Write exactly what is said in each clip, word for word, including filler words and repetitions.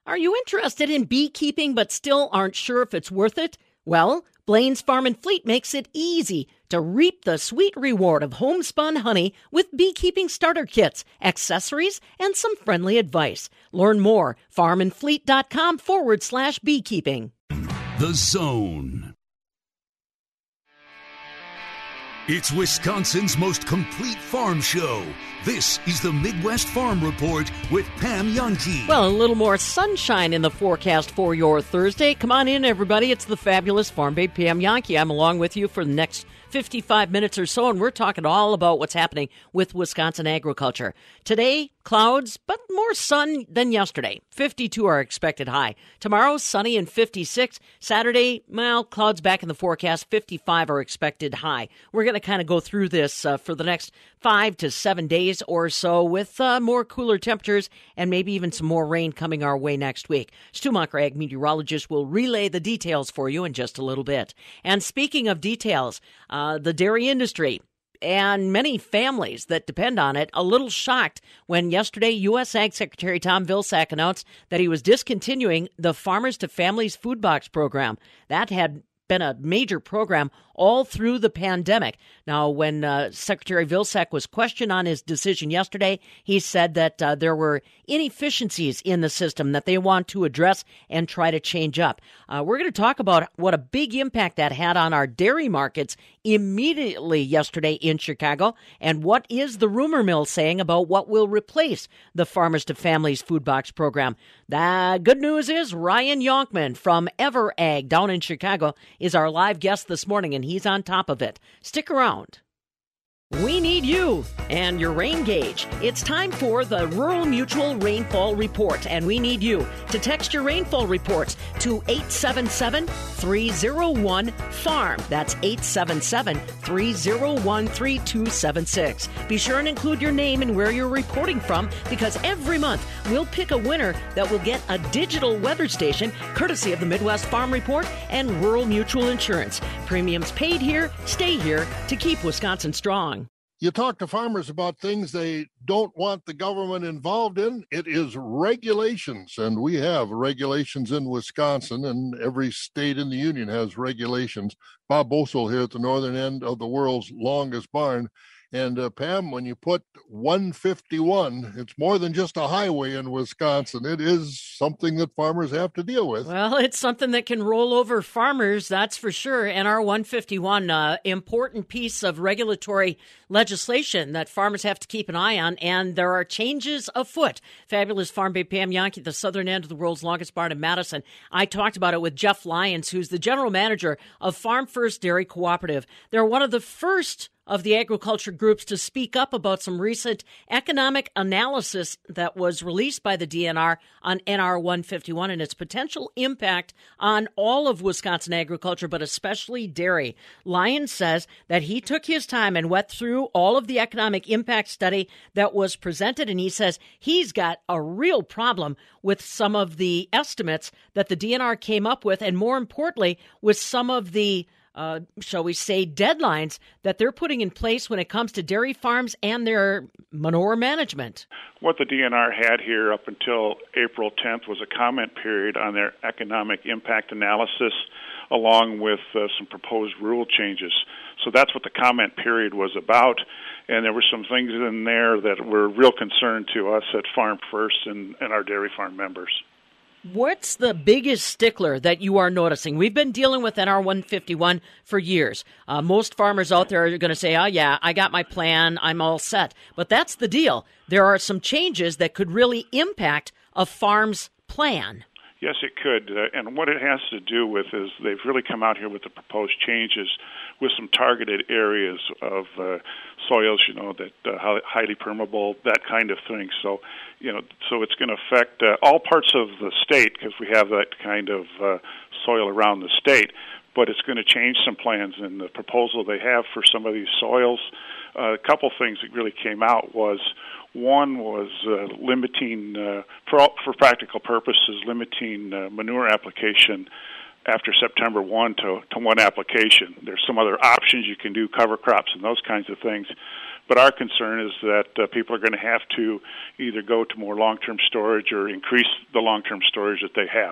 Are you interested in beekeeping but still aren't sure if it's worth it? Well, Blaine's Farm and Fleet makes it easy to reap the sweet reward of homespun honey with beekeeping starter kits, accessories, and some friendly advice. Learn more, farmandfleet.com forward slash beekeeping. The Zone. It's Wisconsin's most complete farm show. This is the Midwest Farm Report with Pam Jahnke. Well, a little more sunshine in the forecast for your Thursday. Come on in, everybody. It's the fabulous Farm Babe Pam Jahnke. I'm along with you for the next fifty-five minutes or so, and we're talking all about what's happening with Wisconsin agriculture. Today, clouds, but more sun than yesterday. fifty-two are expected high. Tomorrow, sunny and fifty-six. Saturday, well, clouds back in the forecast. fifty-five are expected high. We're going to kind of go through this uh, for the next five to seven days or so with uh, more cooler temperatures and maybe even some more rain coming our way next week. Stu Monker, ag meteorologist, will relay the details for you in just a little bit. And speaking of details, uh, the dairy industry and many families that depend on it, a little shocked when yesterday U S Ag Secretary Tom Vilsack announced that he was discontinuing the Farmers to Families Food Box program. That had been a major program all through the pandemic. Now, when uh, Secretary Vilsack was questioned on his decision yesterday, he said that uh, there were inefficiencies in the system that they want to address and try to change up. Uh, we're going to talk about what a big impact that had on our dairy markets immediately yesterday in Chicago, and what is the rumor mill saying about what will replace the Farmers to Families Food Box program. The good news is Ryan Yonkman from EverAg down in Chicago is our live guest this morning, and he's on top of it. Stick around. We need you and your rain gauge. It's time for the Rural Mutual Rainfall Report, and we need you to text your rainfall reports to eight seven seven, three zero one, farm. That's eight seven seven, three zero one, three two seven six. Be sure and include your name and where you're reporting from, because every month we'll pick a winner that will get a digital weather station courtesy of the Midwest Farm Report and Rural Mutual Insurance. Premiums paid here, stay here to keep Wisconsin strong. You talk to farmers about things they don't want the government involved in. It is regulations, and we have regulations in Wisconsin, and every state in the union has regulations. Bob Boesel here at the northern end of the world's longest barn. And uh, Pam, when you put one fifty-one, it's more than just a highway in Wisconsin. It is something that farmers have to deal with. Well, it's something that can roll over farmers, that's for sure. And our one fifty-one, uh, important piece of regulatory legislation that farmers have to keep an eye on. And there are changes afoot. Fabulous Farm Babe Pam Jahnke, the southern end of the world's longest barn in Madison. I talked about it with Jeff Lyons, who's the general manager of Farm First Dairy Cooperative. They're one of the first of the agriculture groups to speak up about some recent economic analysis that was released by the D N R on N R one fifty-one and its potential impact on all of Wisconsin agriculture, but especially dairy. Lyons says that he took his time and went through all of the economic impact study that was presented, and he says he's got a real problem with some of the estimates that the D N R came up with, and more importantly, with some of the Uh, shall we say, deadlines that they're putting in place when it comes to dairy farms and their manure management. What the D N R had here up until April tenth was a comment period on their economic impact analysis, along with uh, some proposed rule changes. So that's what the comment period was about, and there were some things in there that were real concern to us at Farm First and, and our dairy farm members. What's the biggest stickler that you are noticing? We've been dealing with N R one fifty-one for years. Uh, most farmers out there are going to say, oh, yeah, I got my plan, I'm all set. But that's the deal. There are some changes that could really impact a farm's plan. Yes, it could. Uh, and what it has to do with is they've really come out here with the proposed changes with some targeted areas of uh, soils, you know, that uh, highly permeable, that kind of thing. So, you know, so it's going to affect uh, all parts of the state because we have that kind of uh, soil around the state. But it's going to change some plans in the proposal they have for some of these soils. Uh, a couple things that really came out was one was uh, limiting, uh, for all, for practical purposes, limiting uh, manure application after September first to, to one application. There's some other options you can do, cover crops and those kinds of things. But our concern is that uh, people are going to have to either go to more long-term storage or increase the long-term storage that they have.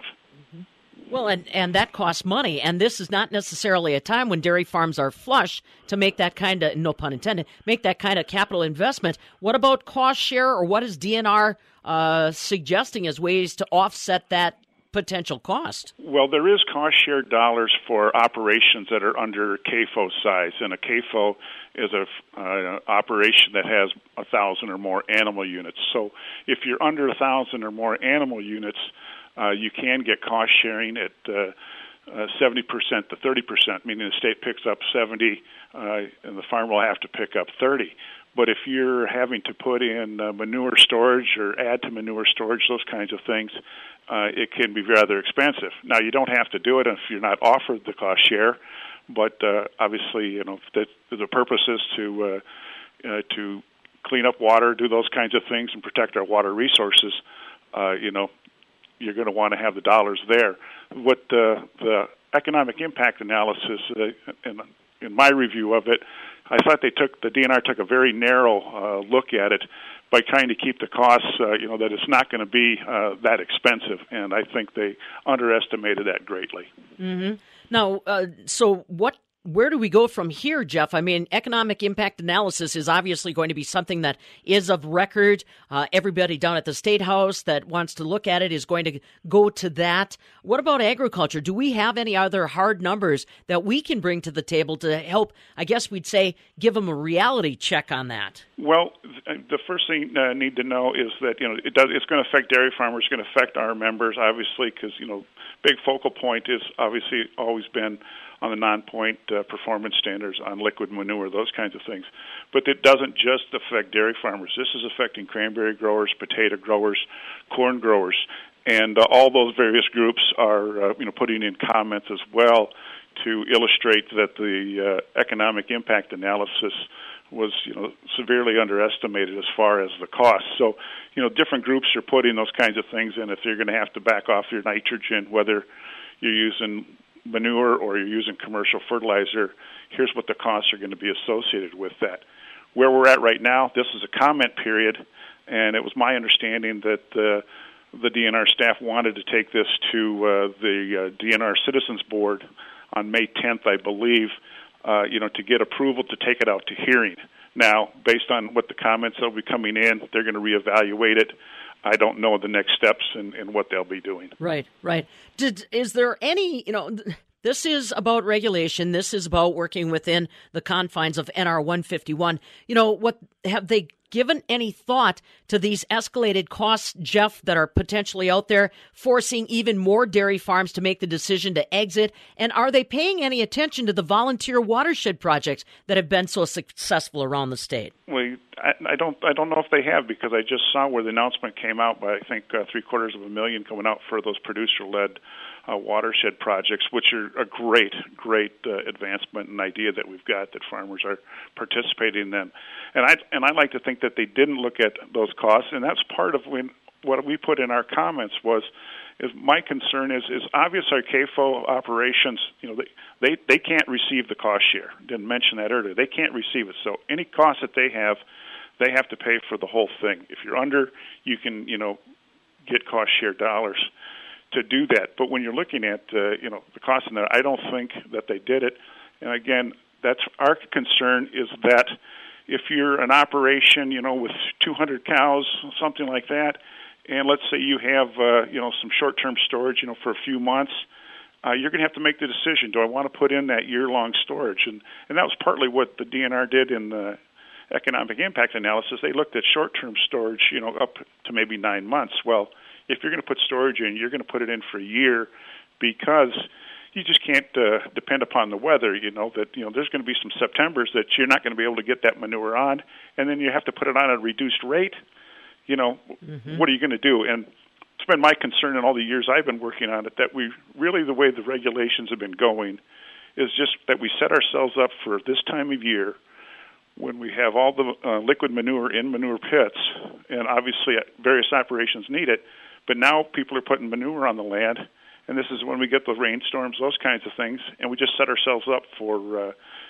Well, and, and that costs money, and this is not necessarily a time when dairy farms are flush to make that kind of, no pun intended, make that kind of capital investment. What about cost share, or what is D N R uh, suggesting as ways to offset that potential cost? Well, there is cost share dollars for operations that are under C A F O size, and a C A F O is a uh, operation that has a thousand or more animal units. So if you're under a thousand or more animal units, Uh, you can get cost sharing at uh, uh, seventy percent to thirty percent, meaning the state picks up seventy uh, and the farmer will have to pick up thirty. But if you're having to put in uh, manure storage or add to manure storage, those kinds of things, uh, it can be rather expensive. Now, you don't have to do it if you're not offered the cost share, but uh, obviously, you know, the, the purpose is to uh, uh, to clean up water, do those kinds of things, and protect our water resources. Uh, you know, you're going to want to have the dollars there. What uh, the economic impact analysis, uh, in, in my review of it, I thought they took the D N R took a very narrow uh, look at it by trying to keep the costs, uh, you know, that it's not going to be uh, that expensive, and I think they underestimated that greatly. Mm-hmm. Now, uh, so what? Where do we go from here, Jeff? I mean, economic impact analysis is obviously going to be something that is of record. Uh, everybody down at the State House that wants to look at it is going to go to that. What about agriculture? Do we have any other hard numbers that we can bring to the table to help, I guess we'd say, give them a reality check on that? Well, the first thing I uh, need to know is that, you know, it does, it's going to affect dairy farmers, it's going to affect our members, obviously, because, you know, big focal point is obviously always been on the non-point uh, performance standards on liquid manure, those kinds of things. But it doesn't just affect dairy farmers. This is affecting cranberry growers, potato growers, corn growers, and uh, all those various groups are, uh, you know, putting in comments as well to illustrate that the uh, economic impact analysis was, you know, severely underestimated as far as the cost. So, you know, different groups are putting those kinds of things in. If you're going to have to back off your nitrogen, whether you're using manure or you're using commercial fertilizer, here's what the costs are going to be associated with that. Where we're at right now, this is a comment period, and it was my understanding that uh, the D N R staff wanted to take this to uh, the uh, D N R Citizens Board on May tenth, I believe, uh, you know, to get approval to take it out to hearing. Now, based on what the comments that will be coming in, they're going to reevaluate it. I don't know the next steps and, and what they'll be doing. Right, right. Did is there any, you know, this is about regulation. This is about working within the confines of N R one fifty-one. You know, what have they given any thought to these escalated costs, Jeff, that are potentially out there, forcing even more dairy farms to make the decision to exit? And are they paying any attention to the volunteer watershed projects that have been so successful around the state? Well, I, I don't. I don't know if they have, because I just saw where the announcement came out by I think uh, three quarters of a million coming out for those producer-led uh, watershed projects, which are a great, great uh, advancement and idea that we've got that farmers are participating in them. And I and I like to think that they didn't look at those costs, and that's part of when what we put in our comments was. Is my concern is is obvious our C A F O operations, you know, they, they, they can't receive the cost share. Didn't mention that earlier. They can't receive it. So any cost that they have, they have to pay for the whole thing. If you're under, you can, you know, get cost share dollars to do that. But when you're looking at, uh, you know, the cost in there, I don't think that they did it. And again, that's our concern is that if you're an operation, you know, with two hundred cows, something like that, and let's say you have, uh, you know, some short-term storage, you know, for a few months, uh, you're going to have to make the decision, do I want to put in that year-long storage? And, and that was partly what the D N R did in the economic impact analysis. They looked at short-term storage, you know, up to maybe nine months. Well, if you're going to put storage in, you're going to put it in for a year because you just can't uh, depend upon the weather, you know, that, you know, there's going to be some Septembers that you're not going to be able to get that manure on, and then you have to put it on at a reduced rate. You know, mm-hmm. What are you going to do? And it's been my concern in all the years I've been working on it that we really, the way the regulations have been going, is just that we set ourselves up for this time of year when we have all the uh, liquid manure in manure pits, and obviously various operations need it, but now people are putting manure on the land, and this is when we get the rainstorms, those kinds of things, and we just set ourselves up for, uh,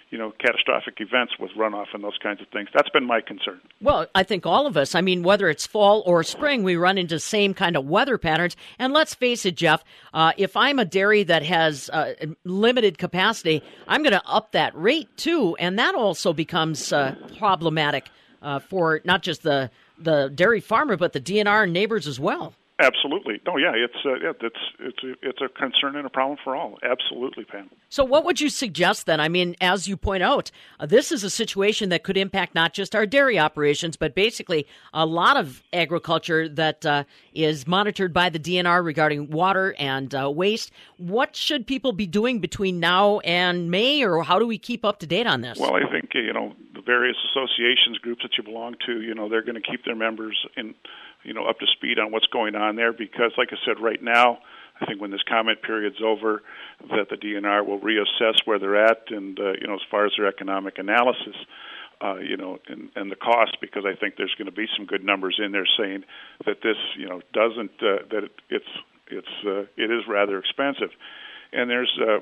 you know, catastrophic events with runoff and those kinds of things. That's been my concern. Well, I think all of us, I mean, whether it's fall or spring, we run into the same kind of weather patterns. And let's face it, Jeff, uh, if I'm a dairy that has uh, limited capacity, I'm going to up that rate too. And that also becomes uh, problematic uh, for not just the, the dairy farmer, but the D N R and neighbors as well. Absolutely. No, yeah, it's uh, yeah, it's it's a, it's a concern and a problem for all. Absolutely, Pam. So what would you suggest then? I mean, as you point out, uh, this is a situation that could impact not just our dairy operations, but basically a lot of agriculture that uh, is monitored by the D N R regarding water and uh, waste. What should people be doing between now and May, or how do we keep up to date on this? Well, I think, you know, the various associations, groups that you belong to, you know, they're going to keep their members in, you know, up to speed on what's going on there, because, like I said, right now, I think when this comment period's over, that the D N R will reassess where they're at, and uh, you know, as far as their economic analysis, uh, you know, and, and the cost, because I think there's going to be some good numbers in there saying that this, you know, doesn't uh, that it, it's it's uh, it is rather expensive, and there's uh,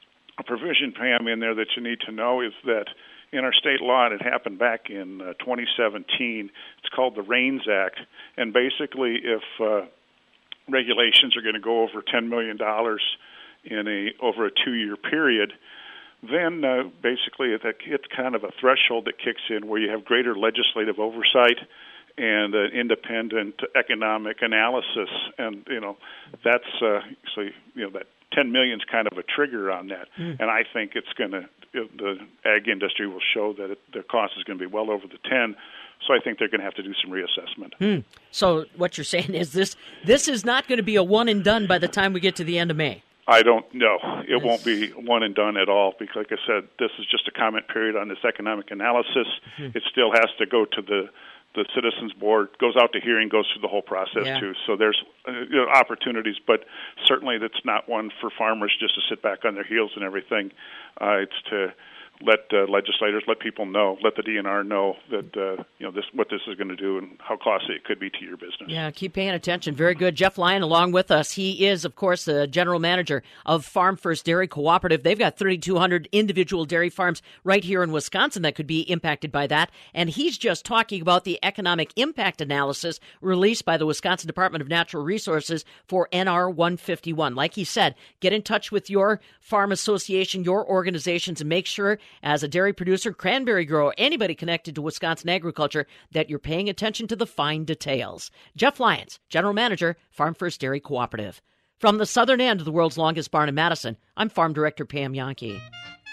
a provision, Pam, in there that you need to know is that in our state law, and it happened back in uh, twenty seventeen. It's called the RAINS Act, and basically, if uh, regulations are going to go over ten million dollars in a over a two-year period, then uh, basically it, it's kind of a threshold that kicks in where you have greater legislative oversight and uh, independent economic analysis, and you know that's uh, so you know that ten million is kind of a trigger on that, mm. and I think it's going to the ag industry will show that it, the cost is going to be well over the ten. So I think they're going to have to do some reassessment. Hmm. So what you're saying is this this is not going to be a one and done by the time we get to the end of May? I don't know. It yes. won't be one and done at all, because, like I said, this is just a comment period on this economic analysis. Mm-hmm. It still has to go to the, the Citizens Board, goes out to hearing, goes through the whole process, yeah. too. So there's uh, you know, opportunities, but certainly that's not one for farmers just to sit back on their heels and everything. Uh, it's to let uh, legislators, let people know, let the D N R know that uh, you know this what this is going to do and how costly it could be to your business. Yeah, keep paying attention. Very good. Jeff Lyon along with us. He is, of course, the general manager of Farm First Dairy Cooperative. They've got thirty-two hundred individual dairy farms right here in Wisconsin that could be impacted by that. And he's just talking about the economic impact analysis released by the Wisconsin Department of Natural Resources for N R one fifty-one. Like he said, get in touch with your farm association, your organizations, and make sure, as a dairy producer, cranberry grower, anybody connected to Wisconsin agriculture, that you're paying attention to the fine details. Jeff Lyons, General Manager, Farm First Dairy Cooperative. From the southern end of the world's longest barn in Madison, I'm Farm Director Pam Jahnke.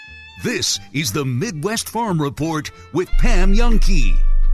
This is the Midwest Farm Report with Pam Jahnke.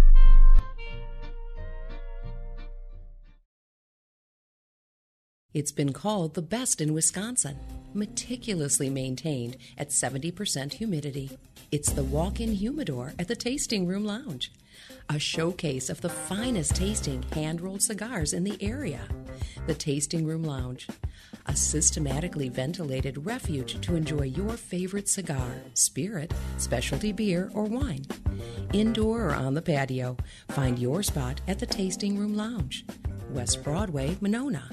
It's been called the best in Wisconsin, meticulously maintained at seventy percent humidity. It's the walk-in humidor at the Tasting Room Lounge, a showcase of the finest tasting hand-rolled cigars in the area. The Tasting Room Lounge, a systematically ventilated refuge to enjoy your favorite cigar, spirit, specialty beer, or wine. Indoor or on the patio, find your spot at the Tasting Room Lounge, West Broadway, Monona.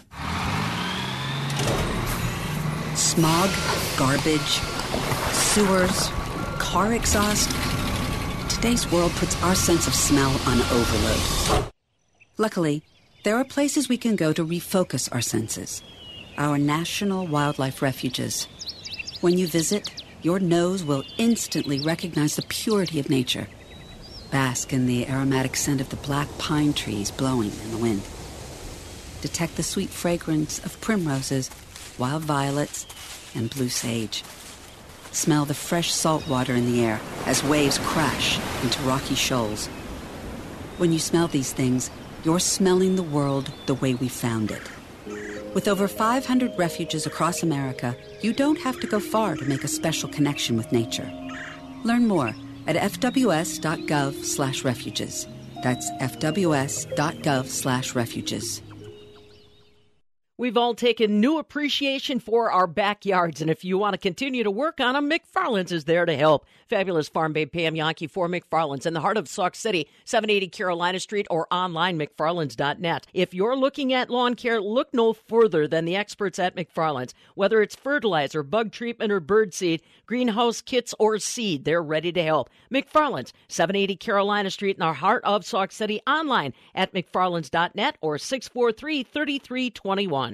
Smog, garbage, sewers, car exhaust. Today's world puts our sense of smell on overload. Luckily, there are places we can go to refocus our senses. Our national wildlife refuges. When you visit, your nose will instantly recognize the purity of nature. Bask in the aromatic scent of the black pine trees blowing in the wind. Detect the sweet fragrance of primroses, wild violets, and blue sage. Smell the fresh salt water in the air as waves crash into rocky shoals. When you smell these things, you're smelling the world the way we found it. With over five hundred refuges across America, you don't have to go far to make a special connection with nature. Learn more at fws.gov slash refuges. That's fws.gov slash refuges. We've all taken new appreciation for our backyards, and if you want to continue to work on them, McFarland's is there to help. Fabulous Farm Babe Pam Yankee for McFarland's in the heart of Sauk City, seven eighty Carolina Street, or online, McFarlands dot net. If you're looking at lawn care, look no further than the experts at McFarland's. Whether it's fertilizer, bug treatment, or bird seed, greenhouse kits, or seed, they're ready to help. McFarland's, seven eighty Carolina Street in the heart of Sauk City, online at McFarlands dot net or six four three, three three two one.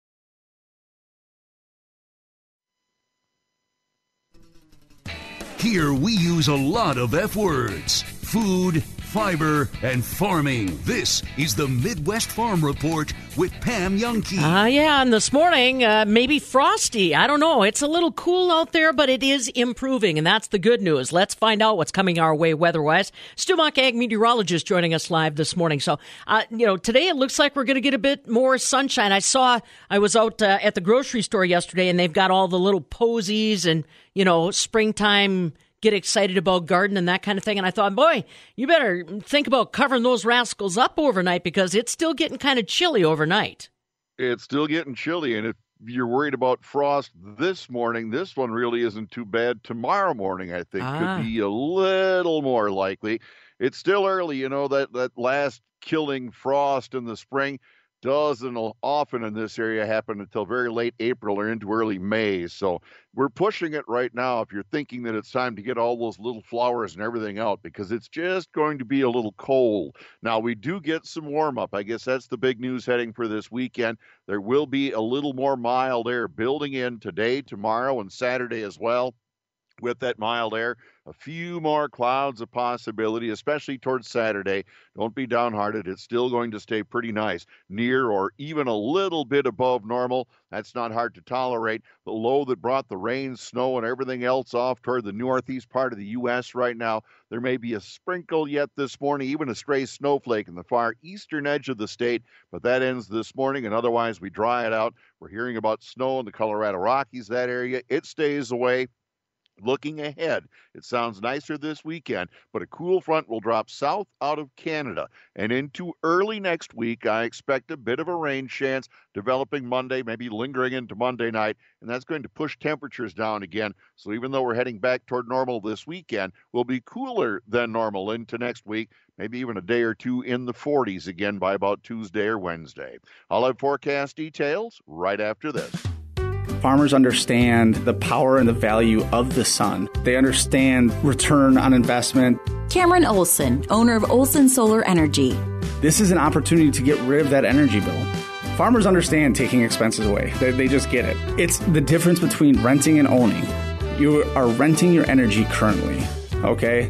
Here we use a lot of F words: food, fiber, and farming. This is the Midwest Farm Report with Pam Yankee. Ah, uh, yeah, and this morning, uh, maybe frosty. I don't know. It's a little cool out there, but it is improving, and that's the good news. Let's find out what's coming our way weather-wise. Stu Muck, ag meteorologist, joining us live this morning. So, uh, you know, today it looks like we're going to get a bit more sunshine. I saw, I was out uh, at the grocery store yesterday, and they've got all the little posies and, you know, springtime get excited about garden and that kind of thing. And I thought, boy, you better think about covering those rascals up overnight because it's still getting kind of chilly overnight. It's still getting chilly. And if you're worried about frost this morning, this one really isn't too bad. Tomorrow morning, I think, ah. could be a little more likely. It's still early. You know, that, that last killing frost in the spring doesn't often in this area happen until very late April or into early May. So we're pushing it right now if you're thinking that it's time to get all those little flowers and everything out, because it's just going to be a little cold. Now, we do get some warm up. I guess that's the big news heading for this weekend. There will be a little more mild air building in today, tomorrow, and Saturday as well. With that mild air, a few more clouds a possibility, especially towards Saturday. Don't be downhearted. It's still going to stay pretty nice, near or even a little bit above normal. That's not hard to tolerate. The low that brought the rain, snow, and everything else off toward the northeast part of the U S right now, there may be a sprinkle yet this morning, even a stray snowflake in the far eastern edge of the state, but that ends this morning, and otherwise we dry it out. We're hearing about snow in the Colorado Rockies, that area. It stays away. Looking ahead, it sounds nicer this weekend, but a cool front will drop south out of Canada. And into early next week, I expect a bit of a rain chance developing Monday, maybe lingering into Monday night, and that's going to push temperatures down again. So even though we're heading back toward normal this weekend, we'll be cooler than normal into next week, maybe even a day or two in the forties again by about Tuesday or Wednesday. I'll have forecast details right after this. Farmers understand the power and the value of the sun. They understand return on investment. Cameron Olson, owner of Olson Solar Energy. This is an opportunity to get rid of that energy bill. Farmers understand taking expenses away. They, they just get it. It's the difference between renting and owning. You are renting your energy currently, okay?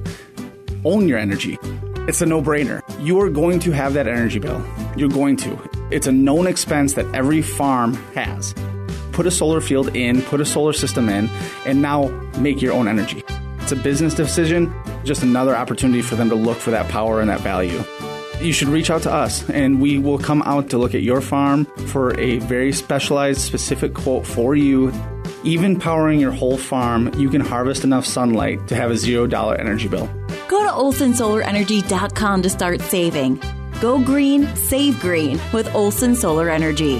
Own your energy. It's a no-brainer. You are going to have that energy bill. You're going to. It's a known expense that every farm has. Put a solar field in, put a solar system in, and now make your own energy. It's a business decision, just another opportunity for them to look for that power and that value. You should reach out to us, and we will come out to look at your farm for a very specialized, specific quote for you. Even powering your whole farm, you can harvest enough sunlight to have a zero dollar energy bill. Go to olson solar energy dot com to start saving. Go green, save green with Olson Solar Energy.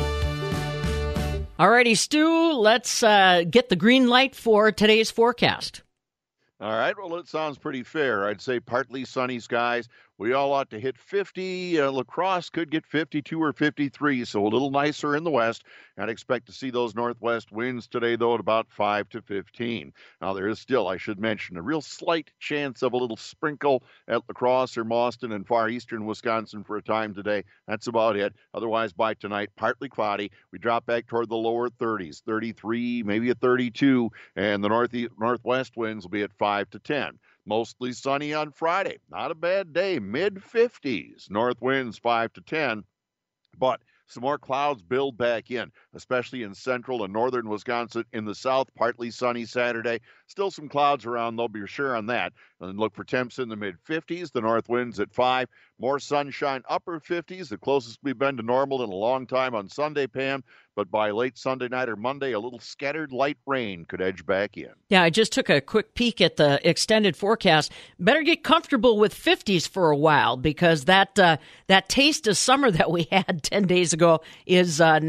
Alrighty, Stu, let's uh, get the green light for today's forecast. All right, well, it sounds pretty fair. I'd say partly sunny skies. We all ought to hit fifty. Uh, La Crosse could get fifty-two or fifty-three, so a little nicer in the west. I'd expect to see those northwest winds today, though, at about five to fifteen. Now, there is still, I should mention, a real slight chance of a little sprinkle at La Crosse or Mauston and far eastern Wisconsin for a time today. That's about it. Otherwise, by tonight, partly cloudy. We drop back toward the lower thirties, thirty-three, maybe a thirty-two, and the northeast, northwest winds will be at five to ten. Mostly sunny on Friday. Not a bad day. mid fifties. North winds five to ten. But some more clouds build back in, especially in central and northern Wisconsin. In the south, partly sunny Saturday. Still some clouds around, though, be sure on that. And look for temps in the mid fifties. The north winds at five. More sunshine, upper fifties. The closest we've been to normal in a long time on Sunday, Pam. But by late Sunday night or Monday, a little scattered light rain could edge back in. Yeah, I just took a quick peek at the extended forecast. Better get comfortable with fifties for a while, because that uh, that taste of summer that we had ten days ago is uh, not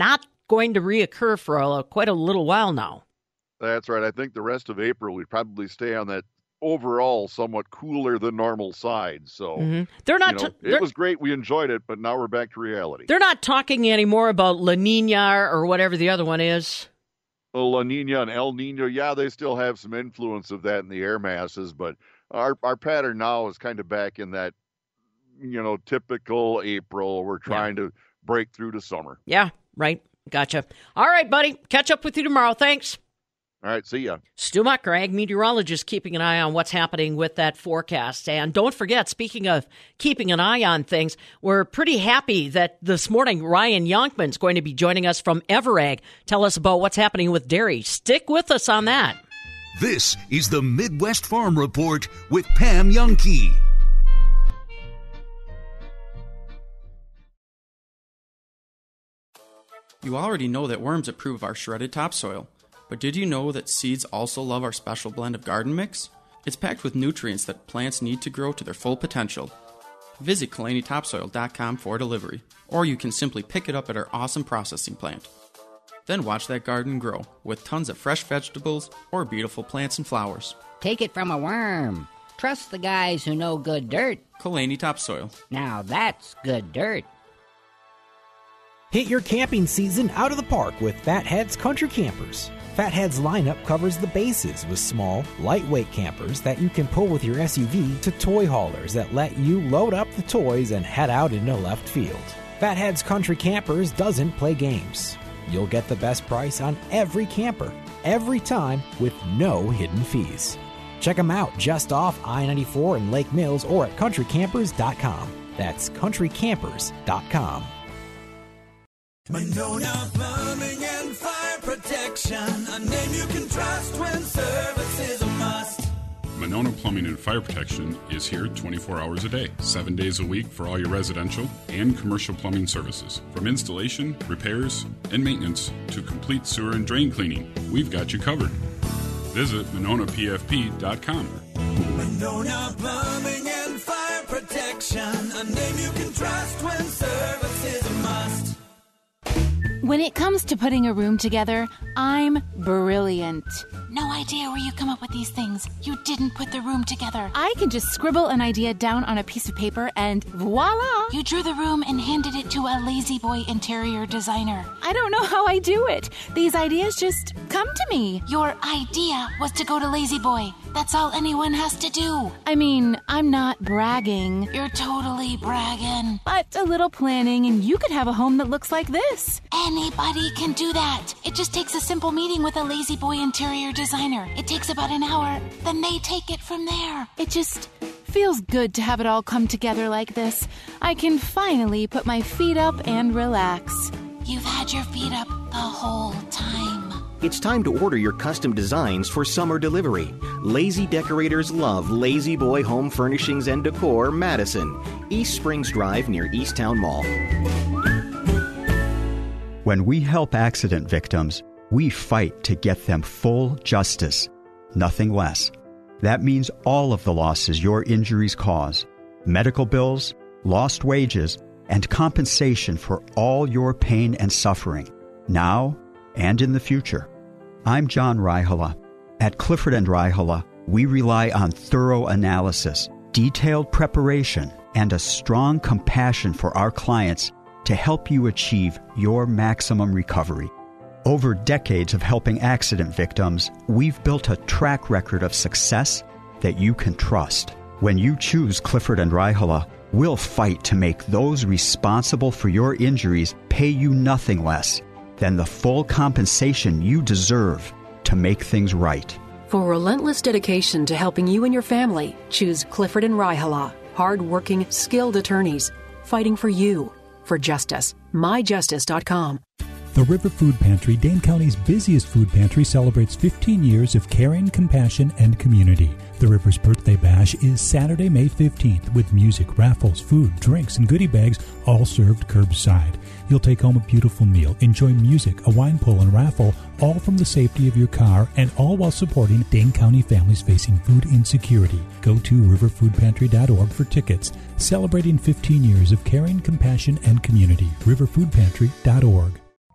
going to reoccur for a, quite a little while now. That's right. I think the rest of April we'd probably stay on that overall somewhat cooler than normal side. So mm-hmm. they're not. You know, t- it was great. We enjoyed it, but now we're back to reality. They're not talking anymore about La Nina or whatever the other one is. Well, La Nina and El Nino, yeah, they still have some influence of that in the air masses, but our our pattern now is kind of back in that, you know, typical April. We're trying yeah. to break through to summer. Yeah, right. Gotcha. All right, buddy. Catch up with you tomorrow. Thanks. All right, see ya. Stu Mucker, ag meteorologist, keeping an eye on what's happening with that forecast. And don't forget, speaking of keeping an eye on things, we're pretty happy that this morning Ryan Yonkman's going to be joining us from Everag. Tell us about what's happening with dairy. Stick with us on that. This is the Midwest Farm Report with Pam Jahnke. You already know that worms approve of our shredded topsoil. But did you know that seeds also love our special blend of garden mix? It's packed with nutrients that plants need to grow to their full potential. Visit Kalani Topsoil dot com for delivery, or you can simply pick it up at our awesome processing plant. Then watch that garden grow with tons of fresh vegetables or beautiful plants and flowers. Take it from a worm. Trust the guys who know good dirt. Kalani Topsoil. Now that's good dirt. Hit your camping season out of the park with Fathead's Country Campers. Fathead's lineup covers the bases with small, lightweight campers that you can pull with your S U V to toy haulers that let you load up the toys and head out into left field. Fathead's Country Campers doesn't play games. You'll get the best price on every camper, every time, with no hidden fees. Check them out just off I ninety-four in Lake Mills or at country campers dot com. That's country campers dot com. Monona Plumbing and Fire Protection, a name you can trust when service is a must. Monona Plumbing and Fire Protection is here twenty-four hours a day, seven days a week for all your residential and commercial plumbing services. From installation, repairs, and maintenance to complete sewer and drain cleaning, we've got you covered. Visit monona p f p dot com. Monona Plumbing and Fire Protection, a name you can trust when service is a must. When it comes to putting a room together, I'm brilliant. No idea where you come up with these things. You didn't put the room together. I can just scribble an idea down on a piece of paper and voila! You drew the room and handed it to a lazy boy interior designer. I don't know how I do it. These ideas just come to me. Your idea was to go to Lazy Boy. That's all anyone has to do. I mean, I'm not bragging. You're totally bragging. But a little planning and you could have a home that looks like this. Anybody can do that. It just takes a simple meeting with a Lazy Boy interior designer. It takes about an hour. Then they take it from there. It just feels good to have it all come together like this. I can finally put my feet up and relax. You've had your feet up the whole time. It's time to order your custom designs for summer delivery. Lazy decorators love Lazy Boy Home Furnishings and Decor, Madison, East Springs Drive near Easttown Mall. When we help accident victims, we fight to get them full justice, nothing less. That means all of the losses your injuries cause, medical bills, lost wages, and compensation for all your pain and suffering, now and in the future. I'm John Raihala. At Clifford and Raihala, we rely on thorough analysis, detailed preparation, and a strong compassion for our clients to help you achieve your maximum recovery. Over decades of helping accident victims, we've built a track record of success that you can trust. When you choose Clifford and Raihala, we'll fight to make those responsible for your injuries pay you nothing less than the full compensation you deserve to make things right. For relentless dedication to helping you and your family, choose Clifford and Raihala, hard-working, skilled attorneys, fighting for you, for justice. my justice dot com. The River Food Pantry, Dane County's busiest food pantry, celebrates fifteen years of caring, compassion, and community. The River's Birthday Bash is Saturday, May fifteenth, with music, raffles, food, drinks, and goodie bags, all served curbside. You'll take home a beautiful meal, enjoy music, a wine pull, and raffle, all from the safety of your car, and all while supporting Dane County families facing food insecurity. Go to river food pantry dot org for tickets. Celebrating fifteen years of caring, compassion, and community. river food pantry dot org.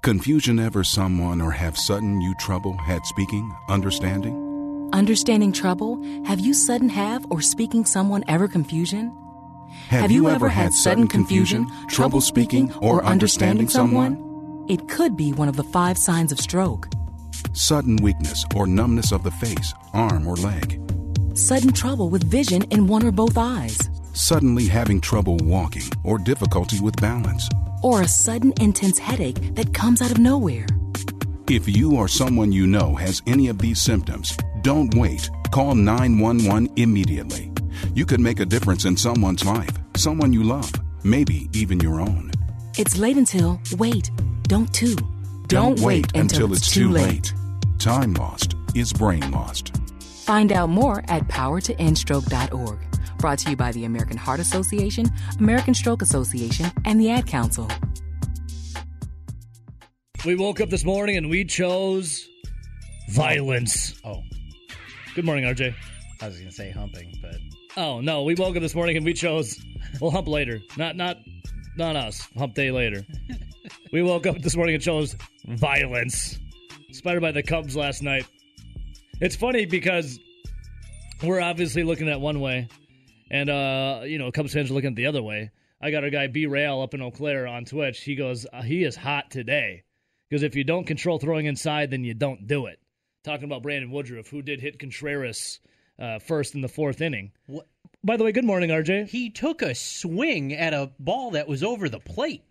Confusion ever someone or have sudden you trouble had speaking, understanding? Understanding trouble? Have you sudden have or speaking someone ever confusion? Have, have you, you ever had sudden confusion, confusion trouble speaking, or understanding someone? someone? It could be one of the five signs of stroke. Sudden weakness or numbness of the face, arm, or leg. Sudden trouble with vision in one or both eyes. Suddenly having trouble walking or difficulty with balance. Or a sudden intense headache that comes out of nowhere. If you or someone you know has any of these symptoms, don't wait. Call nine one one immediately. You could make a difference in someone's life, someone you love, maybe even your own. It's late until, wait, don't too. Don't, don't wait until, until it's, it's too late. late. Time lost is brain lost. Find out more at power to end stroke dot org. Brought to you by the American Heart Association, American Stroke Association, and the Ad Council. We woke up this morning and we chose violence. Oh. Good morning, R J. I was going to say humping, but... Oh, no, we woke up this morning and we chose... We'll hump later. Not, not, not us. Hump day later. We woke up this morning and chose violence. Inspired by the Cubs last night. It's funny because we're obviously looking at one way. And, uh, you know, Cubs fans are looking at the other way. I got our guy B. Rail up in Eau Claire on Twitch. He goes, uh, he is hot today. Because if you don't control throwing inside, then you don't do it. Talking about Brandon Woodruff, who did hit Contreras uh, first in the fourth inning. What? By the way, good morning, R J. He took a swing at a ball that was over the plate.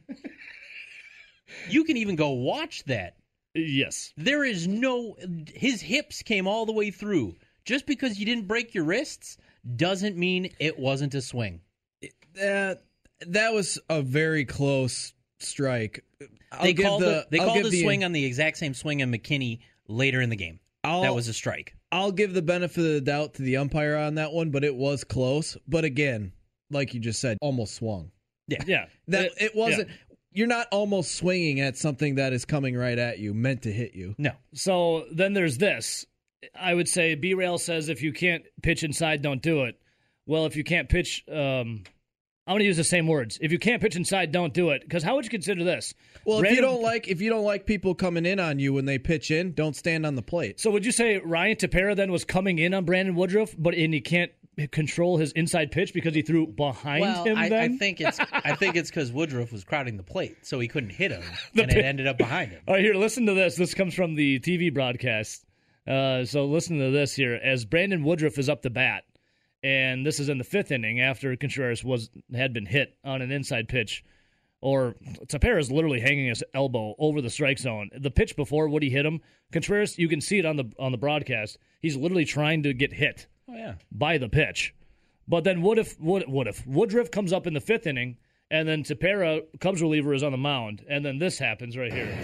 You can even go watch that. Yes. There is no... His hips came all the way through. Just because you didn't break your wrists doesn't mean it wasn't a swing. Uh, that was a very close strike. I'll they called the, the, they called the, the swing on the exact same swing on McKinney later in the game. I'll, that was a strike. I'll give the benefit of the doubt to the umpire on that one, but it was close. But again, like you just said, almost swung. Yeah. Yeah. That it, it wasn't... Yeah. You're not almost swinging at something that is coming right at you, meant to hit you. No. So then there's this. I would say B-Rail says if you can't pitch inside, don't do it. Well, if you can't pitch, um, I'm going to use the same words. If you can't pitch inside, don't do it. Because how would you consider this? Well, Random, if you don't like if you don't like people coming in on you when they pitch in, don't stand on the plate. So would you say Ryan Tepera then was coming in on Brandon Woodruff, but and he can't control his inside pitch because he threw behind well, him? I, then I think it's I think it's because Woodruff was crowding the plate, so he couldn't hit him, and it ended up behind him. All right, here, listen to this. This comes from the T V broadcast. Uh, so listen to this here. As Brandon Woodruff is up to bat, and this is in the fifth inning after Contreras was had been hit on an inside pitch, or Tepera is literally hanging his elbow over the strike zone. The pitch before Woody hit him, Contreras, you can see it on the on the broadcast. He's literally trying to get hit. Oh, yeah. By the pitch. But then what if what, what if Woodruff comes up in the fifth inning, and then Tepera, Cubs reliever, is on the mound, and then this happens right here.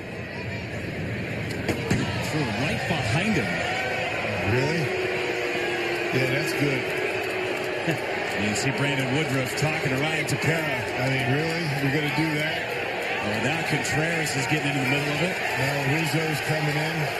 Threw right behind him. Really? Yeah, that's good. You see Brandon Woodruff talking to Ryan Tepera. I mean, really? You're going to do that? Well, now Contreras is getting into the middle of it. Now Rizzo's coming in.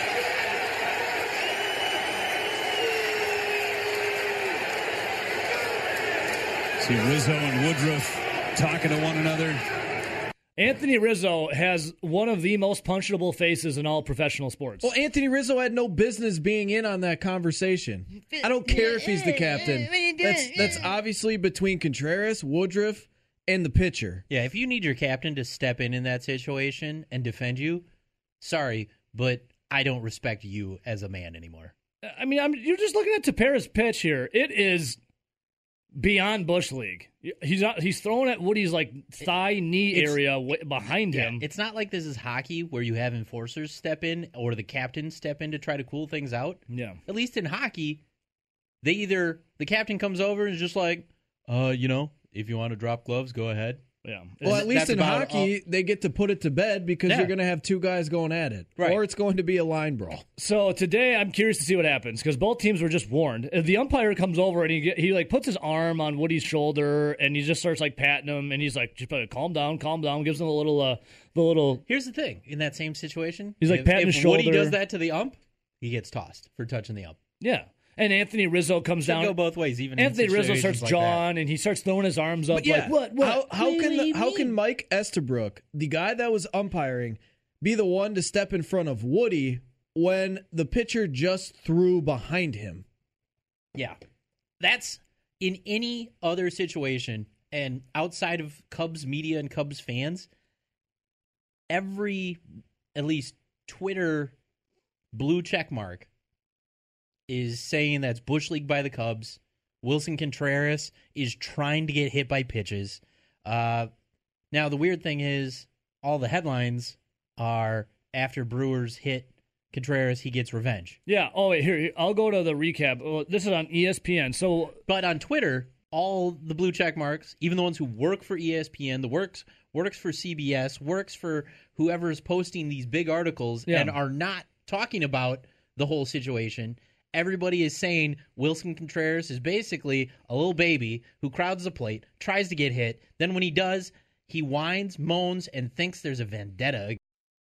See Rizzo and Woodruff talking to one another. Anthony Rizzo has one of the most punchable faces in all professional sports. Well, Anthony Rizzo had no business being in on that conversation. I don't care if he's the captain. That's that's obviously between Contreras, Woodruff, and the pitcher. Yeah, if you need your captain to step in in that situation and defend you, sorry, but I don't respect you as a man anymore. I mean, I'm, you're just looking at Tepera's pitch here. It is beyond Bush League. He's not, he's throwing at Woody's like thigh knee it's, area w- behind yeah, him. It's not like this is hockey where you have enforcers step in or the captain step in to try to cool things out. Yeah. At least in hockey, they either the captain comes over and is just like, uh, you know, if you want to drop gloves, go ahead. Yeah. Well, at least in hockey, all... they get to put it to bed because yeah. you're going to have two guys going at it. Right. Or it's going to be a line brawl. So today, I'm curious to see what happens because both teams were just warned. The umpire comes over and he he like puts his arm on Woody's shoulder and he just starts like patting him and he's like, just calm down, calm down. Gives him a little, uh, the little. Here's the thing: in that same situation, he's like if, patting if his shoulder. Woody does that to the ump, he gets tossed for touching the ump. Yeah. And Anthony Rizzo comes Should down. go both ways. Even Anthony in Rizzo situations starts like jawing and he starts throwing his arms up. But yeah, like, what? What? How, how What can do the, you how mean? can Mike Estabrook, the guy that was umpiring, be the one to step in front of Woody when the pitcher just threw behind him? Yeah. That's in any other situation, and outside of Cubs media and Cubs fans, every, at least Twitter blue check mark is saying that's Bush League by the Cubs. Wilson Contreras is trying to get hit by pitches. Uh, now, the weird thing is all the headlines are after Brewers hit Contreras, he gets revenge. Yeah. Oh, wait, here, here, I'll go to the recap. Oh, this is on E S P N. So, But on Twitter, all the blue check marks, even the ones who work for E S P N, the works works for C B S, works for whoever is posting these big articles Yeah. and are not talking about the whole situation. Everybody is saying Wilson Contreras is basically a little baby who crowds the plate, tries to get hit. Then when he does, he whines, moans, and thinks there's a vendetta.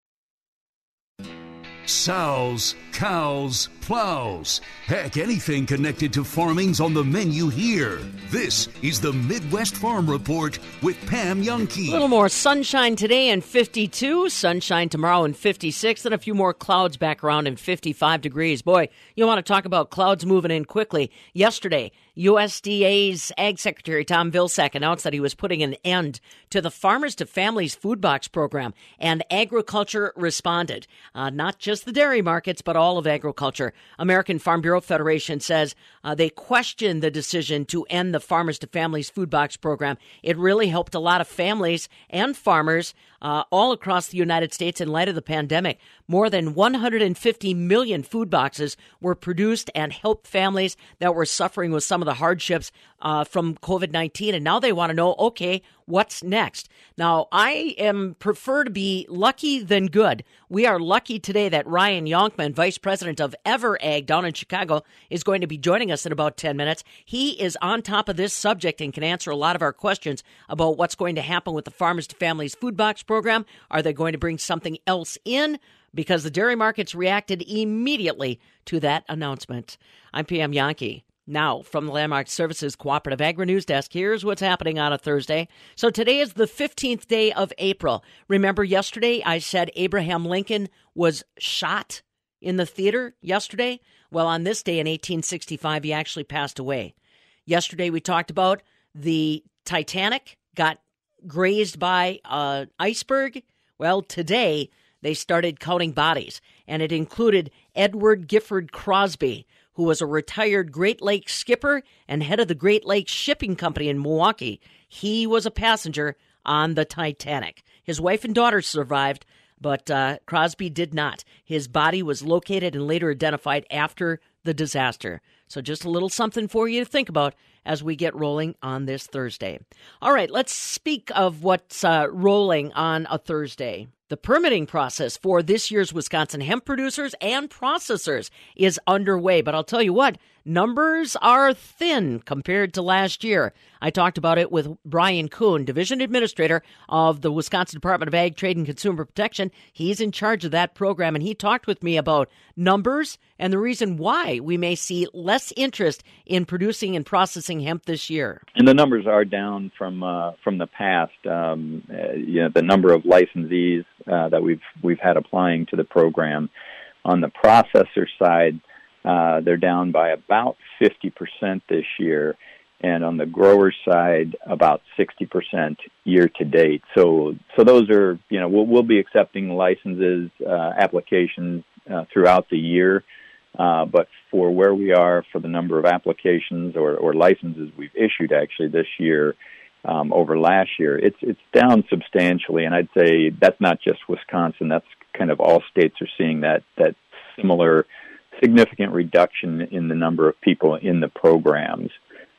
Sows, cows, plows. Heck, anything connected to farming's on the menu here. This is the Midwest Farm Report with Pam Youngkey. A little more sunshine today in fifty-two, sunshine tomorrow in fifty-six, and a few more clouds back around in fifty-five degrees. Boy, you want to talk about clouds moving in quickly. Yesterday, U S D A's Ag Secretary Tom Vilsack announced that he was putting an end to the Farmers to Families food box program, and agriculture responded. Uh, not just the dairy markets, but all of agriculture. American Farm Bureau Federation says uh, they question the decision to end the Farmers to Families food box program. It really helped a lot of families and farmers uh, all across the United States in light of the pandemic. More than one hundred fifty million food boxes were produced and helped families that were suffering with some of the hardships uh, from covid nineteen. And now they want to know, okay, what's next? Now, I am prefer to be lucky than good. We are lucky today that Ryan Yonkman, Vice President of EverAg down in Chicago, is going to be joining us in about ten minutes. He is on top of this subject and can answer a lot of our questions about what's going to happen with the Farmers to Families food box program. Are they going to bring something else in? Because the dairy markets reacted immediately to that announcement. I'm Pam Youngkey. Now, from the Landmark Services Cooperative Agri-News Desk, here's what's happening on a Thursday. So today is the fifteenth day of April. Remember yesterday I said Abraham Lincoln was shot in the theater yesterday? Well, on this day in eighteen sixty-five, he actually passed away. Yesterday we talked about the Titanic got grazed by an iceberg. Well, today they started counting bodies, and it included Edward Gifford Crosby, who was a retired Great Lakes skipper and head of the Great Lakes Shipping Company in Milwaukee. He was a passenger on the Titanic. His wife and daughter survived, but uh, Crosby did not. His body was located and later identified after the disaster. So just a little something for you to think about as we get rolling on this Thursday. All right, let's speak of what's uh, rolling on a Thursday. The permitting process for this year's Wisconsin hemp producers and processors is underway. But I'll tell you what, numbers are thin compared to last year. I talked about it with Brian Kuhn, Division Administrator of the Wisconsin Department of Ag, Trade, and Consumer Protection. He's in charge of that program, and he talked with me about numbers and the reason why we may see less interest in producing and processing hemp this year. And the numbers are down from uh, from the past. Um, uh, you know, the number of licensees uh, that we've we've had applying to the program. On the processor side, uh, they're down by about fifty percent this year, and on the grower side, about sixty percent year to date. So, so those are, you know, we'll, we'll be accepting licenses, uh, applications uh, throughout the year. Uh, but for where we are for the number of applications or, or licenses we've issued actually this year um, over last year, it's it's down substantially. And I'd say that's not just Wisconsin. That's kind of all states are seeing that that similar significant reduction in the number of people in the programs.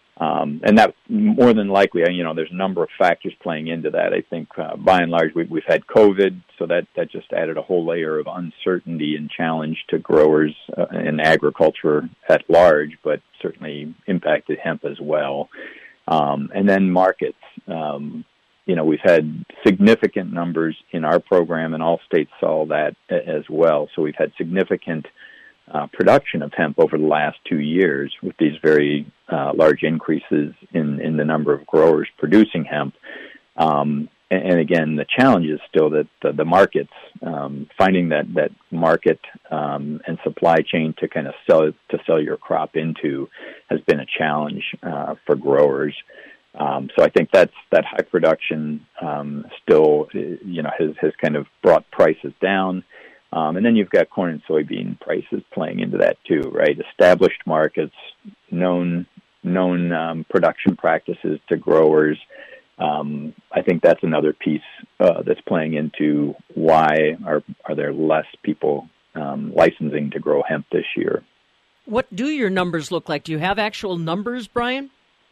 Um, and that more than likely, you know, there's a number of factors playing into that. I think uh, by and large, we've, we've had COVID, so that, that just added a whole layer of uncertainty and challenge to growers uh, in agriculture at large, but certainly impacted hemp as well. Um, and then markets. Um, you know, we've had significant numbers in our program, and all states saw that as well. So we've had significant uh, production of hemp over the last two years with these very uh, large increases in, in the number of growers producing hemp. Um, and, and again, the challenge is still that the, the markets, um, finding that, that market um, and supply chain to kind of sell to sell your crop into has been a challenge uh, for growers. Um, so I think that's that high production um, still, you know, has, has kind of brought prices down. Um, and then you've got corn and soybean prices playing into that too, right? Established markets, known known um, production practices to growers. Um, I think that's another piece uh, that's playing into why are are there less people um, licensing to grow hemp this year. What do your numbers look like? Do you have actual numbers, Brian?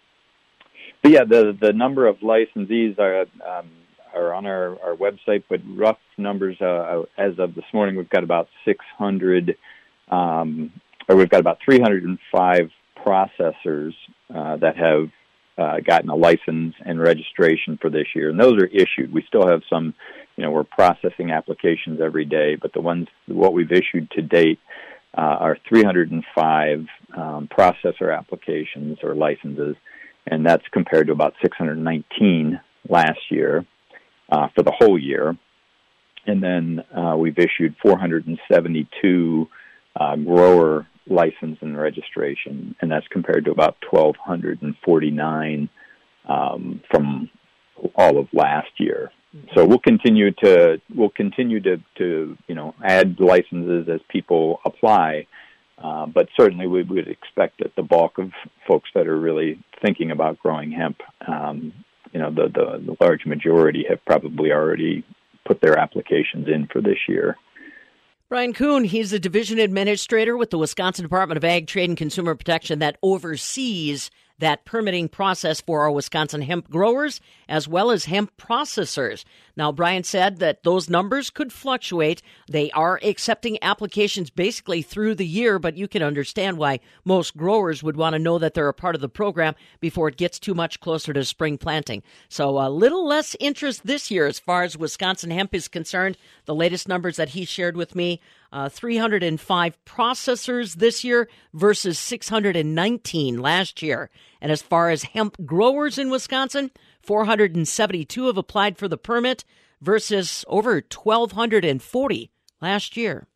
But yeah, the the number of licensees are um, are on our, our website, but rough numbers uh, as of this morning, we've got about six hundred, um, or we've got about three hundred five processors uh, that have uh, gotten a license and registration for this year, and those are issued. We still have some, you know, we're processing applications every day, but the ones what we've issued to date uh, are three hundred five um, processor applications or licenses. And that's compared to about six hundred nineteen last year uh, for the whole year. And then uh, we've issued four hundred seventy-two uh, grower license and registration, and that's compared to about one thousand two hundred forty-nine um, from all of last year. So we'll continue to we'll continue to, to you know add licenses as people apply. Uh, but certainly we would expect that the bulk of folks that are really thinking about growing hemp, um, you know, the, the, the large majority have probably already put their applications in for this year. Brian Kuhn, he's the division administrator with the Wisconsin Department of Ag, Trade, and Consumer Protection that oversees that permitting process for our Wisconsin hemp growers as well as hemp processors. Now, Brian said that those numbers could fluctuate. They are accepting applications basically through the year, but you can understand why most growers would want to know that they're a part of the program before it gets too much closer to spring planting. So a little less interest this year as far as Wisconsin hemp is concerned. The latest numbers that he shared with me, uh, three hundred five processors this year versus six hundred nineteen last year. And as far as hemp growers in Wisconsin, four hundred seventy-two have applied for the permit versus over one thousand two hundred forty last year.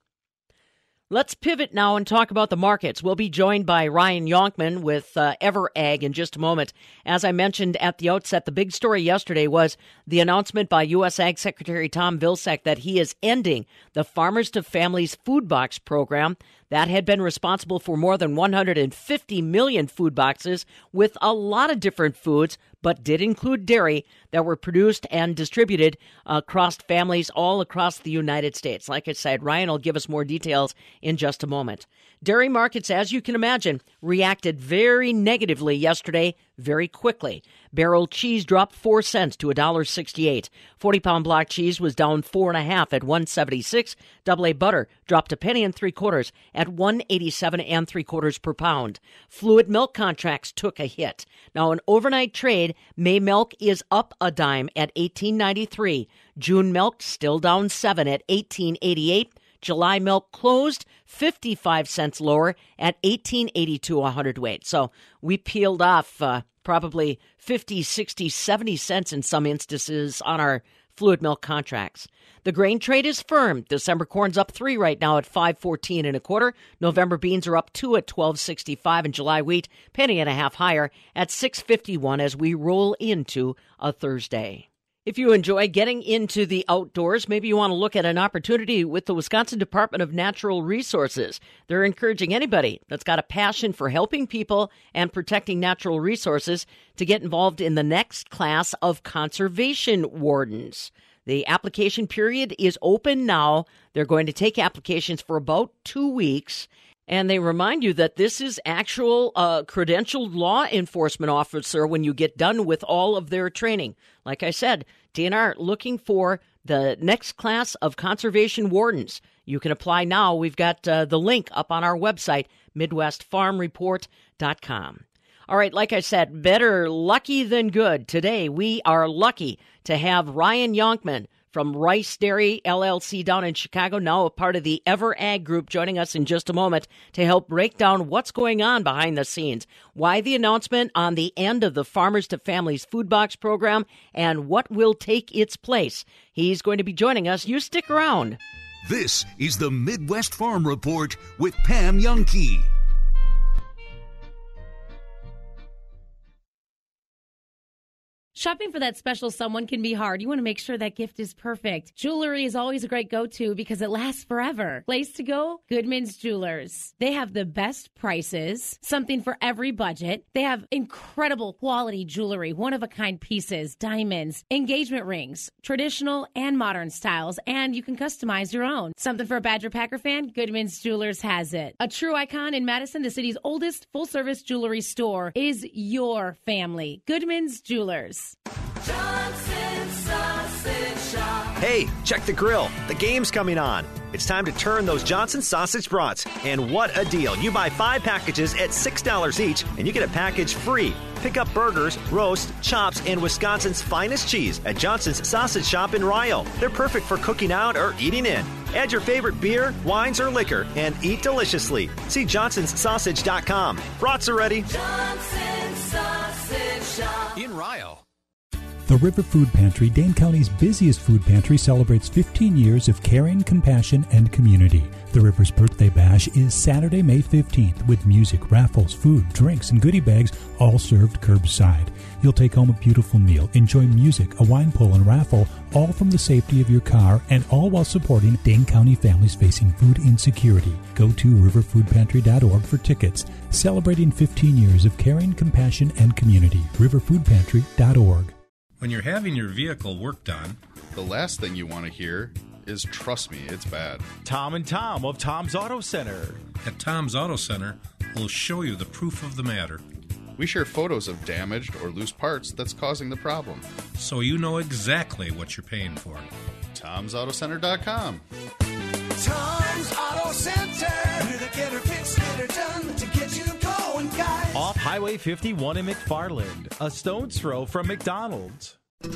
Let's pivot now and talk about the markets. We'll be joined by Ryan Yonkman with uh, EverAg in just a moment. As I mentioned at the outset, the big story yesterday was the announcement by U S Ag Secretary Tom Vilsack that he is ending the Farmers to Families Food Box program that had been responsible for more than one hundred fifty million food boxes with a lot of different foods, but did include dairy that were produced and distributed across families all across the United States. Like I said, Ryan will give us more details in just a moment. Dairy markets, as you can imagine, reacted very negatively yesterday very quickly. Barrel cheese dropped four cents to one dollar sixty-eight. forty-pound block cheese was down four and a half at one seventy-six. Double A butter dropped a penny and three quarters at one eighty-seven and three quarters per pound. Fluid milk contracts took a hit. Now, an overnight trade, May milk is up a dime at eighteen ninety-three. June milk still down seven at eighteen eighty-eight. July milk closed fifty-five cents lower at eighteen eighty-two a hundredweight. So we peeled off uh, probably fifty, sixty, seventy cents in some instances on our fluid milk contracts. The grain trade is firm. December corn's up three right now at five fourteen and a quarter. November beans are up two at twelve sixty-five, and July wheat penny and a half higher at six fifty-one as we roll into a Thursday. If you enjoy getting into the outdoors, maybe you want to look at an opportunity with the Wisconsin Department of Natural Resources. They're encouraging anybody that's got a passion for helping people and protecting natural resources to get involved in the next class of conservation wardens. The application period is open now. They're going to take applications for about two weeks. And they remind you that this is actual uh, credentialed law enforcement officer when you get done with all of their training. Like I said, D N R looking for the next class of conservation wardens. You can apply now. We've got uh, the link up on our website, midwest farm report dot com. All right, like I said, better lucky than good. Today, we are lucky to have Ryan Yonkman from Rice Dairy L L C down in Chicago, now a part of the Ever Ag Group, joining us in just a moment to help break down what's going on behind the scenes, why the announcement on the end of the Farmers to Families Food Box program, and what will take its place. He's going to be joining us. You stick around. This is the Midwest Farm Report with Pam Jahnke. Shopping for that special someone can be hard. You want to make sure that gift is perfect. Jewelry is always a great go-to because it lasts forever. Place to go? Goodman's Jewelers. They have the best prices, something for every budget. They have incredible quality jewelry, one-of-a-kind pieces, diamonds, engagement rings, traditional and modern styles, and you can customize your own. Something for a Badger Packer fan? Goodman's Jewelers has it. A true icon in Madison, the city's oldest full-service jewelry store, is your family. Goodman's Jewelers. Johnson's Sausage Shop. Hey, check the grill. The game's coming on. It's time to turn those Johnson sausage brats. And what a deal. You buy five packages at six dollars each, and you get a package free. Pick up burgers, roast, chops, and Wisconsin's finest cheese at Johnson's Sausage Shop in Ryle. They're perfect for cooking out or eating in. Add your favorite beer, wines, or liquor, and eat deliciously. See johnsons sausage dot com. Brats are ready. Johnson's Sausage Shop in Ryle. The River Food Pantry, Dane County's busiest food pantry, celebrates fifteen years of caring, compassion, and community. The River's Birthday Bash is Saturday, May fifteenth, with music, raffles, food, drinks, and goodie bags, all served curbside. You'll take home a beautiful meal, enjoy music, a wine pull, and raffle, all from the safety of your car, and all while supporting Dane County families facing food insecurity. Go to river food pantry dot org for tickets. Celebrating fifteen years of caring, compassion, and community. river food pantry dot org. When you're having your vehicle worked on, the last thing you want to hear is, trust me, it's bad. Tom and Tom of Tom's Auto Center. At Tom's Auto Center, we'll show you the proof of the matter. We share photos of damaged or loose parts that's causing the problem, so you know exactly what you're paying for. toms auto center dot com. Tom's Auto Center. We're the getter fixed, getter done to get you going, guys. Off Highway fifty-one in McFarland, a stone's throw from McDonald's.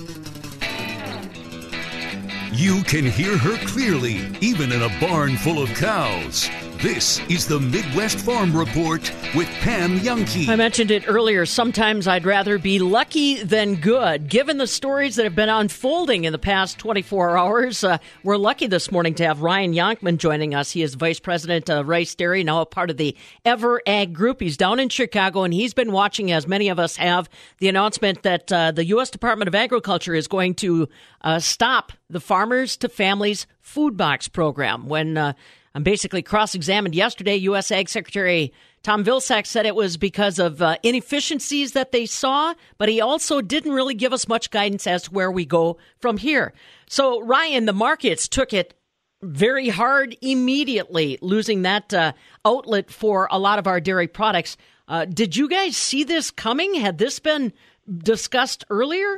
You can hear her clearly, even in a barn full of cows. This is the Midwest Farm Report with Pam Jahnke. I mentioned it earlier. Sometimes I'd rather be lucky than good. Given the stories that have been unfolding in the past twenty-four hours, uh, we're lucky this morning to have Ryan Yonkman joining us. He is Vice President of Rice Dairy, now a part of the Ever Ag Group. He's down in Chicago, and he's been watching, as many of us have, the announcement that uh, the U S Department of Agriculture is going to uh, stop the Farmers to Families Food Box program. When uh, I'm basically cross-examined yesterday, U S Ag Secretary Tom Vilsack said it was because of uh, inefficiencies that they saw, but he also didn't really give us much guidance as to where we go from here. So, Ryan, the markets took it very hard immediately, losing that uh, outlet for a lot of our dairy products. Uh, did you guys see this coming? Had this been discussed earlier?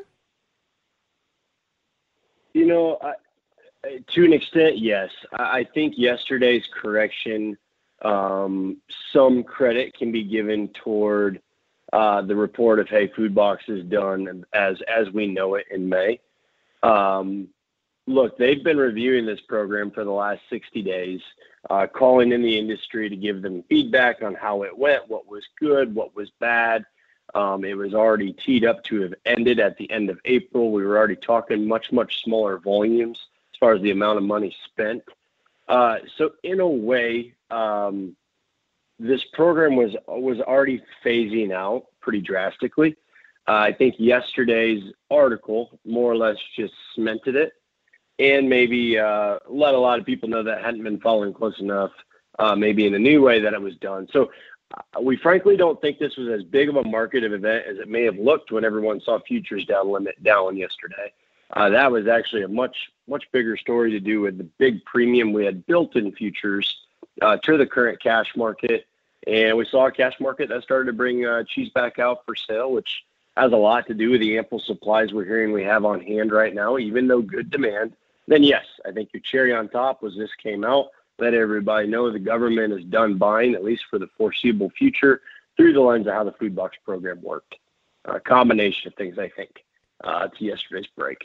You know, I, to an extent, yes. I think yesterday's correction, um, some credit can be given toward uh, the report of, hey, food boxes done as as we know it in May. Um, look, they've been reviewing this program for the last sixty days, uh, calling in the industry to give them feedback on how it went, what was good, what was bad. Um, it was already teed up to have ended at the end of April. We were already talking much, much smaller volumes as far as the amount of money spent. Uh, so in a way, um, this program was was already phasing out pretty drastically. Uh, I think yesterday's article more or less just cemented it and maybe uh, let a lot of people know that hadn't been following close enough, uh, maybe in a new way that it was done. So uh, we frankly don't think this was as big of a market of event as it may have looked when everyone saw futures down limit down yesterday. Uh, that was actually a much, much bigger story to do with the big premium we had built in futures uh, to the current cash market. And we saw a cash market that started to bring uh, cheese back out for sale, which has a lot to do with the ample supplies we're hearing we have on hand right now, even though good demand. Then, yes, I think your cherry on top was this came out, let everybody know the government is done buying, at least for the foreseeable future, through the lens of how the food box program worked. A combination of things, I think, uh, to yesterday's break.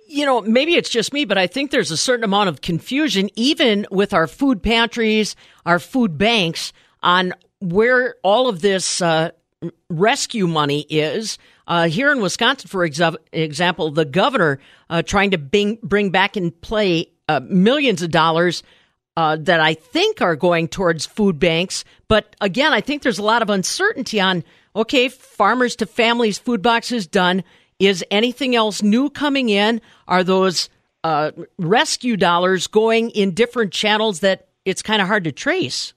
You know, maybe it's just me, but I think there's a certain amount of confusion, even with our food pantries, our food banks, on where all of this uh, rescue money is. Uh, here in Wisconsin, for exa- example, the governor uh, trying to bring, bring back in play uh, millions of dollars uh, that I think are going towards food banks. But again, I think there's a lot of uncertainty on, okay, Farmers to Families food boxes done. Is anything else new coming in? Are those uh, rescue dollars going in different channels that it's kind of hard to trace?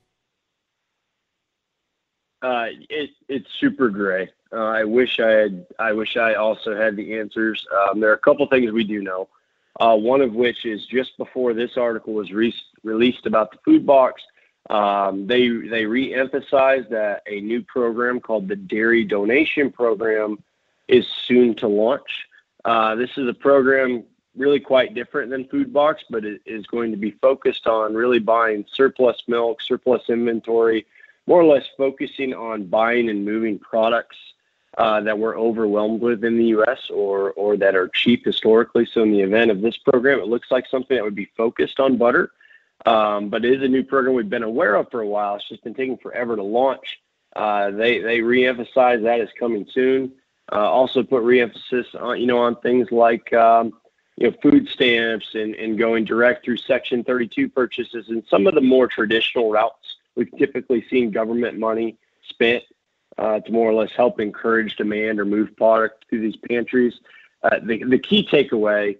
Uh, it, it's super gray. Uh, I wish I had. I wish I also had the answers. Um, there are a couple things we do know. Uh, one of which is just before this article was re- released about the food box, um, they they re-emphasized that a new program called the Dairy Donation Program is soon to launch. Uh, this is a program really quite different than Food Box, but it is going to be focused on really buying surplus milk, surplus inventory, more or less focusing on buying and moving products uh, that we're overwhelmed with in the U S or or that are cheap historically. So in the event of this program, it looks like something that would be focused on butter, um, but it is a new program we've been aware of for a while. It's just been taking forever to launch. Uh, they they re-emphasize that is coming soon. Uh, also put re-emphasis on, you know, on things like, um, you know, food stamps and, and going direct through Section thirty-two purchases and some of the more traditional routes we've typically seen government money spent uh, to more or less help encourage demand or move product through these pantries. Uh, the, the key takeaway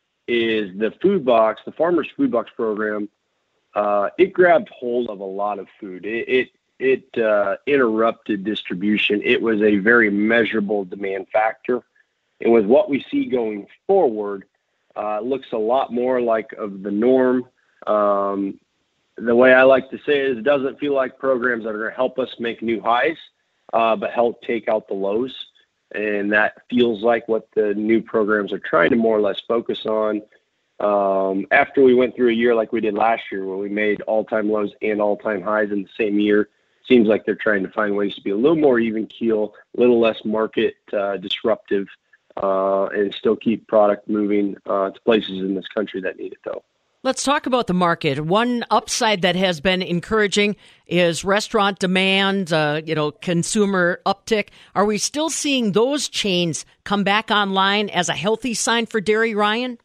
is the food box, the Farmers Food Box program, uh, it grabbed hold of a lot of food. It, it It uh, interrupted distribution. It was a very measurable demand factor. And with what we see going forward, uh, it looks a lot more like of the norm. Um, the way I like to say it is it doesn't feel like programs that are going to help us make new highs, uh, but help take out the lows. And that feels like what the new programs are trying to more or less focus on. Um, after we went through a year like we did last year, where we made all-time lows and all-time highs in the same year, seems like they're trying to find ways to be a little more even keel, a little less market uh, disruptive, uh, and still keep product moving uh, to places in this country that need it, though. Let's talk about the market. One upside that has been encouraging is restaurant demand, uh, you know, consumer uptick. Are we still seeing those chains come back online as a healthy sign for dairy, Ryan?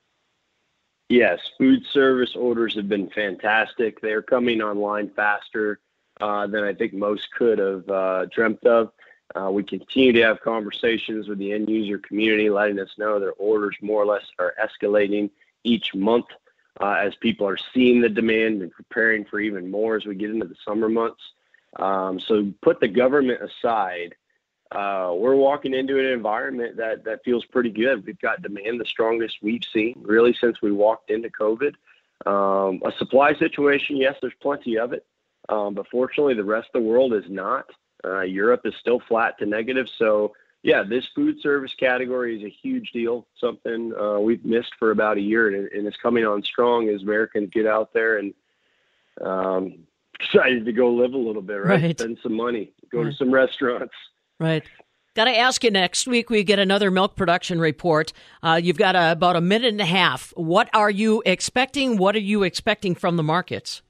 Yes, food service orders have been fantastic. They're coming online faster Uh, than I think most could have uh, dreamt of. Uh, we continue to have conversations with the end user community, letting us know their orders more or less are escalating each month uh, as people are seeing the demand and preparing for even more as we get into the summer months. Um, so put the government aside, uh, we're walking into an environment that, that feels pretty good. We've got demand the strongest we've seen really since we walked into COVID. Um, a supply situation, yes, there's plenty of it. Um, but fortunately, the rest of the world is not. Uh, Europe is still flat to negative. So, yeah, this food service category is a huge deal, something uh, we've missed for about a year, and, and it's coming on strong as Americans get out there and um, excited to go live a little bit, right? Right. Spend some money, go Right. to some restaurants. Right. Got to ask you, next week we get another milk production report. Uh, you've got a, about a minute and a half. What are you expecting? What are you expecting from the markets?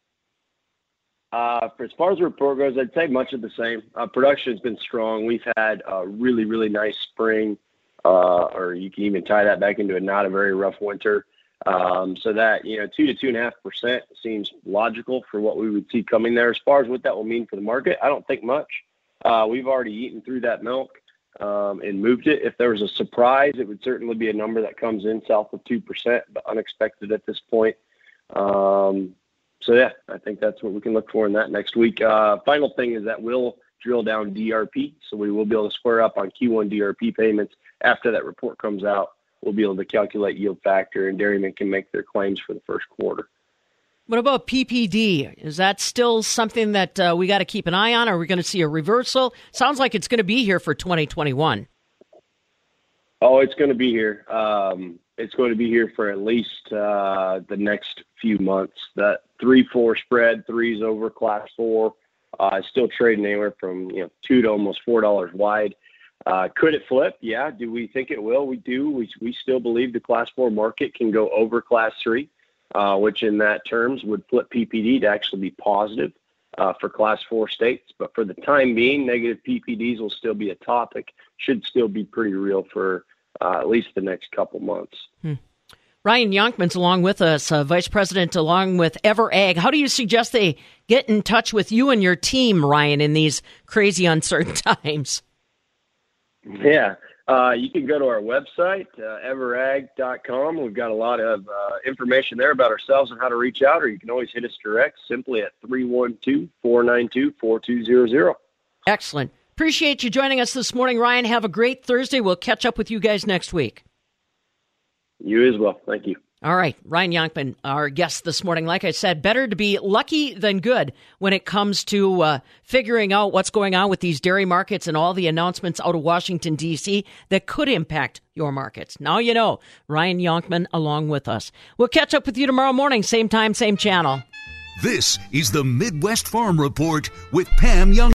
Uh, for as far as the report goes, I'd say much of the same. Uh, production has been strong. We've had a really, really nice spring, uh, or you can even tie that back into a not a very rough winter. Um, so that, you know, two to two and a half percent seems logical for what we would see coming there. As far as what that will mean for the market, I don't think much. Uh, we've already eaten through that milk um, and moved it. If there was a surprise, it would certainly be a number that comes in south of two percent, but unexpected at this point. Um, So, yeah, I think that's what we can look for in that next week. Uh, final thing is that we'll drill down D R P, so we will be able to square up on Q one D R P payments. After that report comes out, we'll be able to calculate yield factor, and dairymen can make their claims for the first quarter. What about P P D? Is that still something that uh, we got to keep an eye on? Are we going to see a reversal? Sounds like it's going to be here for twenty twenty-one. Oh, it's going to be here. Um, it's going to be here for at least uh, the next few months. That three four spread, threes over class four, uh, is still trading anywhere from you know two to almost four dollars wide. Uh, could it flip? Yeah. Do we think it will? We do. We, we still believe the Class four market can go over Class three, uh, which in that terms would flip P P D to actually be positive uh, for Class four states. But for the time being, negative P P Ds will still be a topic, should still be pretty real for uh, at least the next couple months. Hmm. Ryan Yonkman's along with us, uh, Vice President along with EverAg. How do you suggest they get in touch with you and your team, Ryan, in these crazy, uncertain times? Yeah, uh, you can go to our website, uh, everag dot com. We've got a lot of uh, information there about ourselves and how to reach out, or you can always hit us direct simply at three one two, four nine two, four two zero zero. Excellent. Appreciate you joining us this morning, Ryan. Have a great Thursday. We'll catch up with you guys next week. You as well. Thank you. All right. Ryan Yonkman, our guest this morning. Like I said, better to be lucky than good when it comes to uh, figuring out what's going on with these dairy markets and all the announcements out of Washington, D C that could impact your markets. Now you know. Ryan Yonkman along with us. We'll catch up with you tomorrow morning, same time, same channel. This is the Midwest Farm Report with Pam Young.